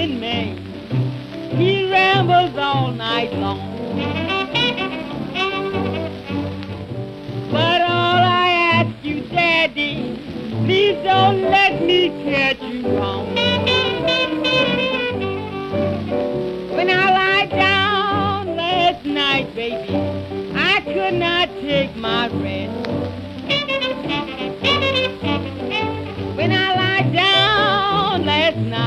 in Maine. He rambles all night long. But all I ask you, Daddy, please don't let me catch you wrong. When I lie down last night, baby, I could not take my rest.